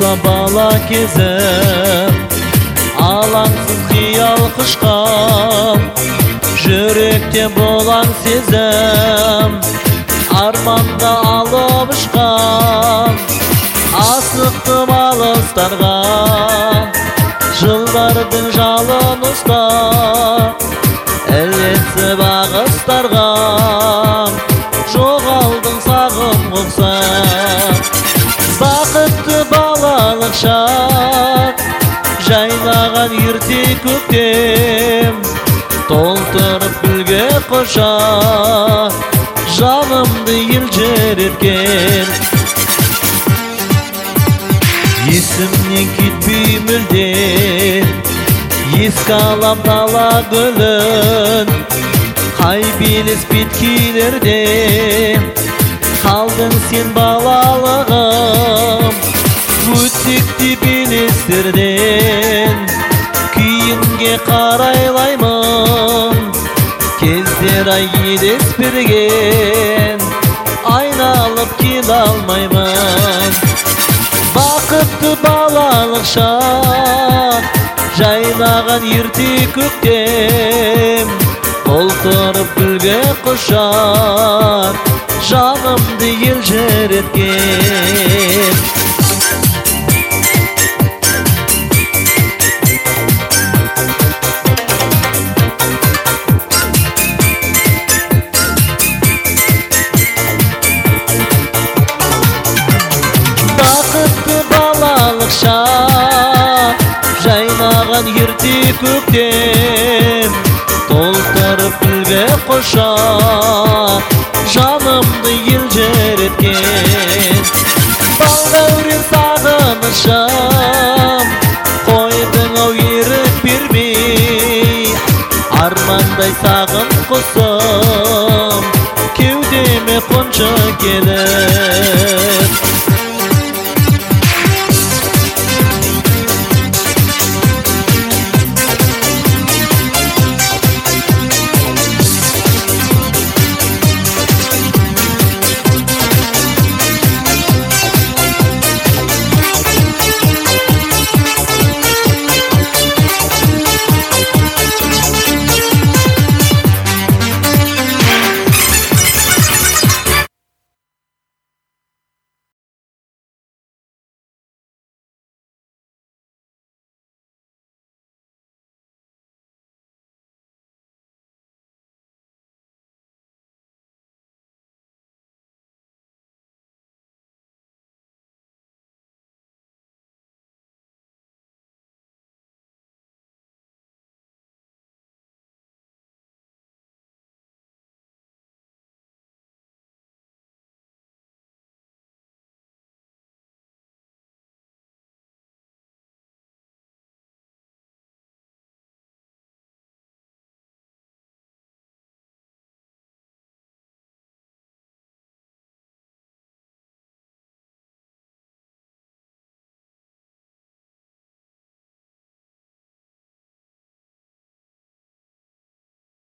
болса бала кезім, алаңсыз қиял құшқан, жүректе болаң сезім, арманда алып ұшқан. Асықтым алыстарға, жылдардың жалын ұста, әлетсіп ағыстарға, жоғалдың сағым құқса. Бақытты балалық шақ, жайнаған ерте көктем, толтырып гүлге құшақ, жанымды елжіреткен. Есімнен кетпей мүлде, еске алам дала гүлін, қай белес беткейлерде қалдың сен балалығым. Өтсекте белестерден күйінге қарайлаймын, кездер ай елес берген, айналып келе алмаймын. Бақытты балалық шақ, жайнаған ерте көктем, толтырып гүлге құшақ, жанымды елжіреткен. Жайнаған ерте көктем, толтырып гүлге құшақ, жанымды елжіреткен. Балдәурен сағынышым, қойдың ау ерік бермей, армандай сағым құсым, кеудеме қоншы келіп.